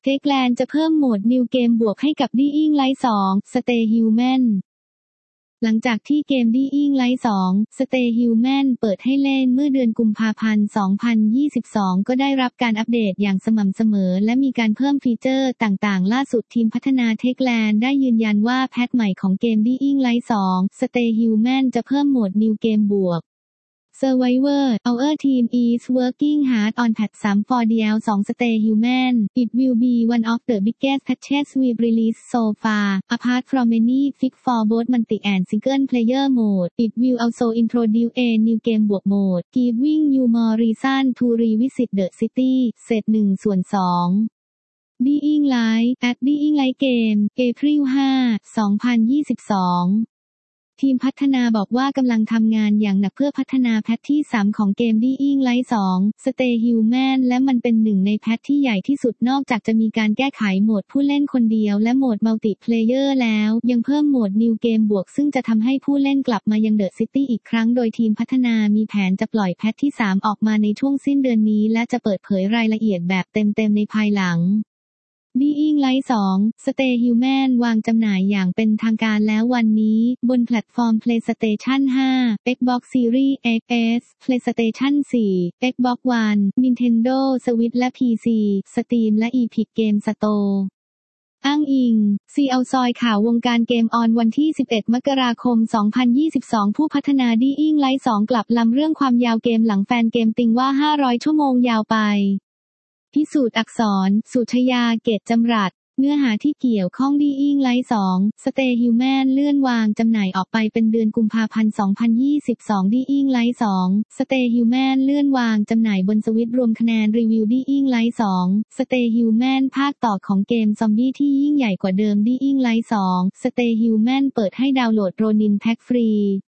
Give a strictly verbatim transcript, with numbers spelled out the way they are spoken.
Techland จะเพิ่มโหมด New Game บวกให้กับ Dying Light สอง Stay Human หลังจากที่เกม Dying Light สอง Stay Human เปิดให้เล่นเมื่อเดือนกุมภาพันธ์ สองพันยี่สิบสอง ก็ได้รับการอัปเดตอย่างสม่ำเสมอและมีการเพิ่มฟีเจอร์ต่างๆล่าสุดทีมพัฒนา Techland ได้ยืนยันว่าแพทใหม่ของเกม Dying Light สอง Stay Human จะเพิ่มโหมด New Game บวกSurvivor Our team is working hard on patch three for ดี แอล ทู Stay Human. It will be one of the biggest patches we've released so far. Apart from many fixes for both multi and single player mode, it will also introduce a new game บวก mode, giving you more reason to revisit the city. เศษหนึ่งส่วนสอง Dying Light at Dying Light Game April ห้า สองพันยี่สิบสองทีมพัฒนาบอกว่ากำลังทำงานอย่างหนักเพื่อพัฒนาแพทที่สามของเกม Dying Light สอง Stay Human และมันเป็นหนึ่งในแพทที่ใหญ่ที่สุดนอกจากจะมีการแก้ไขโหมดผู้เล่นคนเดียวและโหมดมัลติเพลเยอร์แล้วยังเพิ่มโหมด New Game บวกซึ่งจะทำให้ผู้เล่นกลับมายังเดอะซิตี้อีกครั้งโดยทีมพัฒนามีแผนจะปล่อยแพทที่สามออกมาในช่วงสิ้นเดือนนี้และจะเปิดเผยรายละเอียดแบบเต็มๆในภายหลังDying Light สอง Stay Human วางจำหน่ายอย่างเป็นทางการแล้ววันนี้บนแพลตฟอร์ม PlayStation ห้า Xbox Series เอ็กซ์ เอส PlayStation สี่ Xbox One Nintendo Switch และ พี ซี Steam และ Epic Game Store อ้างอิง ซี แอล ซอยข่าววงการเกมออนวันที่ สิบเอ็ด มกราคม สองพันยี่สิบสอง ผู้พัฒนา Dying Light สอง กลับล้ำเรื่องความยาวเกมหลังแฟนเกมติงว่า ห้าร้อย ชั่วโมงยาวไปพิสูจน์อักษร สุชยา เกตจำรัด เนื้อหาที่เกี่ยวข้อง Dying Light สอง Stay Human เลื่อนวางจำหน่ายออกไปเป็นเดือนกุมภาพันธ์ สองพันยี่สิบสอง Dying Light สอง Stay Human เลื่อนวางจำหน่ายบนสวิตช์รวมคะแนนรีวิว Dying Light สอง Stay Human ภาคต่อของเกมซอมบี้ที่ยิ่งใหญ่กว่าเดิม Dying Light สอง Stay Human เปิดให้ดาวน์โหลดโรนินแพ็กฟรี